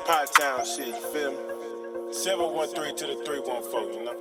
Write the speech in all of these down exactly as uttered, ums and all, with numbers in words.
Pot Town shit, you feel me? seven one three to the three one four, you know?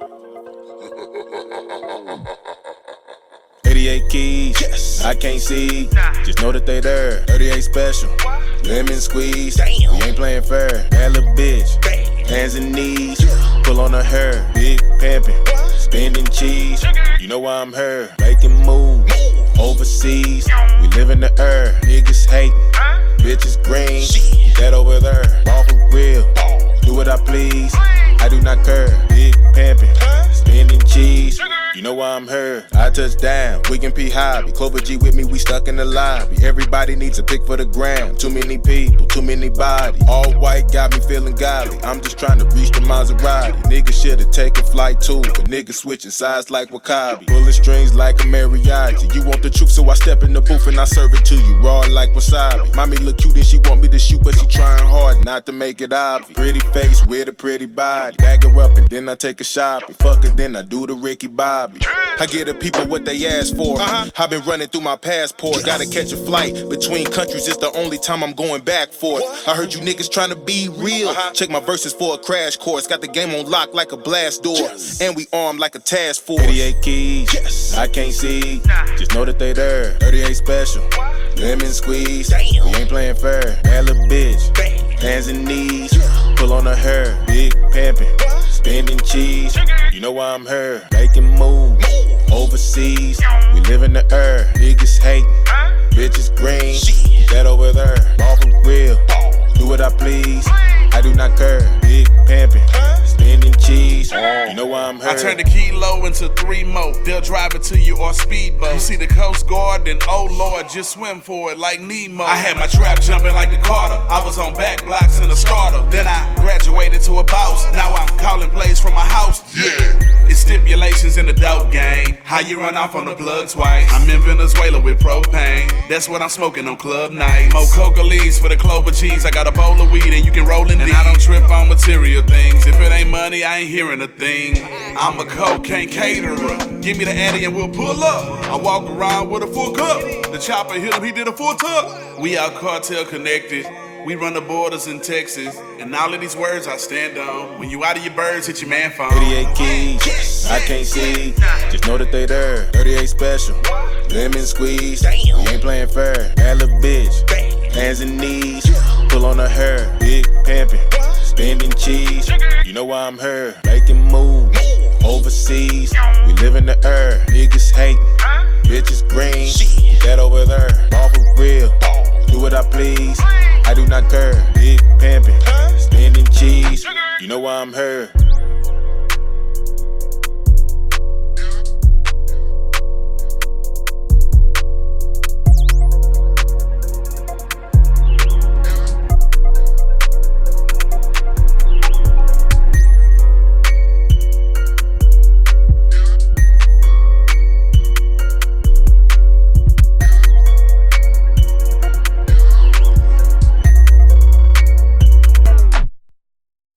eighty-eight keys, yes. I can't see, just know that they there. thirty-eight special, lemon squeeze. Damn. We ain't playing fair. Bad little bitch, damn. Hands and knees, yeah. Pull on her hair, big pimpin', spending cheese. You know why I'm her, making moves overseas. We live in the air, niggas hatin', bitches green. That over there, all for real. Do what I please, I do not care. Big pimpin', spending cheese. You know why I'm her. I touch down, Wigan P Hobby. Clover G with me, we stuck in the lobby. Everybody needs a pick for the gram. Too many people, too many bodies. All white got me feeling godly. I'm just trying to reach the Maserati. Niggas should've taken flight too, but niggas switching sides like Wakabi. Pulling strings like a mariachi. You want the truth, so I step in the booth and I serve it to you raw like wasabi. Mommy look cute and she want me to shoot, but she trying hard not to make it obvious. Pretty face with a pretty body. Bag her up and then I take a shopping. Fuck her, then I do the Ricky Bobby. I get the people what they ask for. Uh-huh. I've been running through my passport. Gotta catch a flight between countries. It's the only time I'm going back for it. I heard you niggas trying to be real. Uh-huh. Check my verses for a crash course. Got the game on lock like a blast door. Yes. And we armed like a task force. eighty-eight keys, yes. I can't see, just know that they there. thirty-eight special, lemon squeeze. Damn. We ain't playing fair. Bad little bitch, damn. Hands and knees, yeah. Pull on her hair, big pimpin', spending cheese. You know why I'm her, making moves overseas. We live in the air, niggas hatin', bitches green. That over there, all for real. Do what I please, I do not care. Big pimpin', spending cheese. You know why I'm her. I turn the kilo into three more. They'll drive it to you or speedboat. You see the Coast Guard, then oh Lord, just swim for it like Nemo. I had my trap jumping like the Carter. I was on back blocks in a starter. Then I graduated to a boss. Now I'm calling plays from my house. Yeah. It's stipulations in the dope game. How you run off on the plug twice. I'm in Venezuela with propane. That's what I'm smoking on club nights. Mo coca leaves for the Clover G's. I got a bowl of weed and you can roll in. And I don't trip on material things. If it ain't money, I ain't hearing a thing. I'm a cocaine caterer. Give me the Addy and we'll pull up. I walk around with a full cup. The chopper hit him, he did a full tuck. We out cartel connected. We run the borders in Texas. And all of these words I stand on. When you out of your birds, hit your man phone. eighty-eight keys, I can't see, just know that they there. thirty-eight special, lemon squeeze. We ain't playing fair. Bad little bitch, hands and knees. Pull on her hair, big pimpin', spending cheese. You know why I'm her, making moves overseas. We live in the air, niggas hatin', bitches green. That over there, all for real. Do what I please, I do not care. Big pimpin', spending cheese. You know why I'm her.